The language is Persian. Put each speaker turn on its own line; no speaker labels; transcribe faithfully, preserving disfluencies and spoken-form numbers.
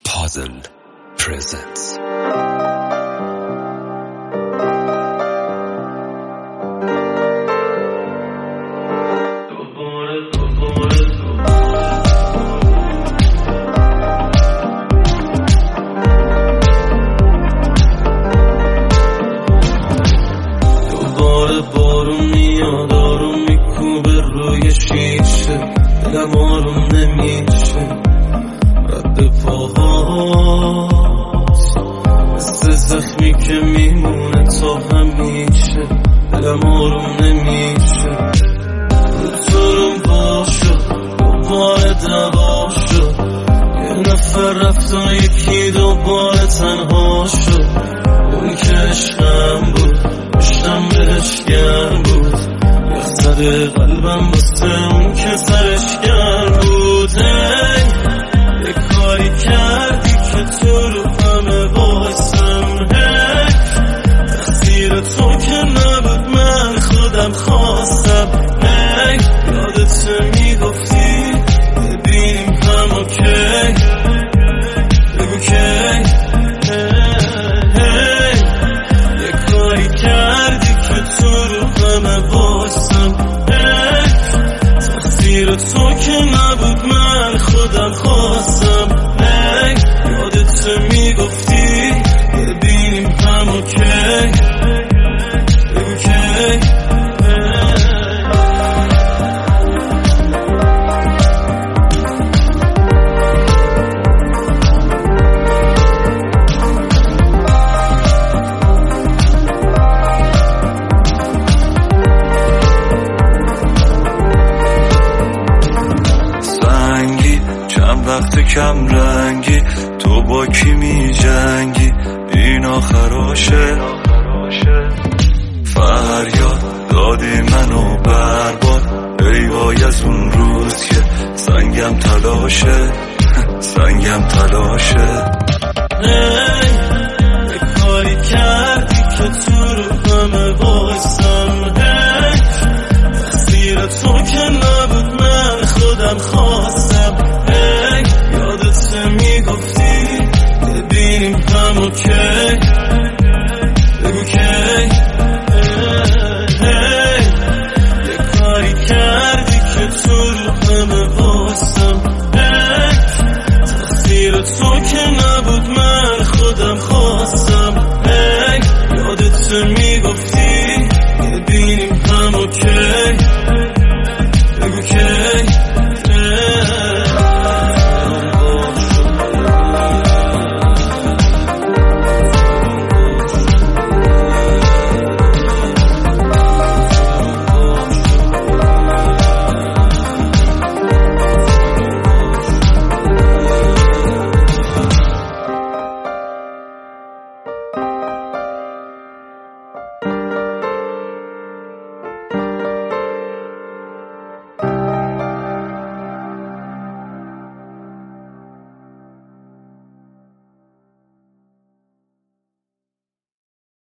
Puzzle presents.
بارون میاد آروم میکوبه روی شیشه، دلم آروم نمیشه. رد پاهات مثل زخمی که میمونه تا همیشه، دلم آروم نمیشه. روزارم باشو دوباره دوا شد، یه نفر رفت و یکی دوباره تنها شد. اون که عشقم بود پشتم بهش گرم بود، یخ زده قلبم واسه اون که سرش گرم بود. هی یه کاری کردی که تو رو همه بایستم، هی تقصیر تو که نبود من خودم خواستم. هی یادت میگفتی ببینیم همو کی، بگو کی. تو که نبود من خودم خواستم. ای یادت میگفتی ببینیم همو کی، بگو کی. وقت کم رنگی تو با کی می جنگی، این آخراشه. فریاد دادی منو برباد، ای وای از اون روز که سنگم تلاشه، سنگم تلاشه. ای یه کاری کردی که تو رو همه بایستم، ای تقصیر تو که نبود من خودم خواستم. یادت میگفتی ببینیم همو کی، بگو کی. یه کاری کردی که تو رو همه بایستم، تقصیر تو که نبود من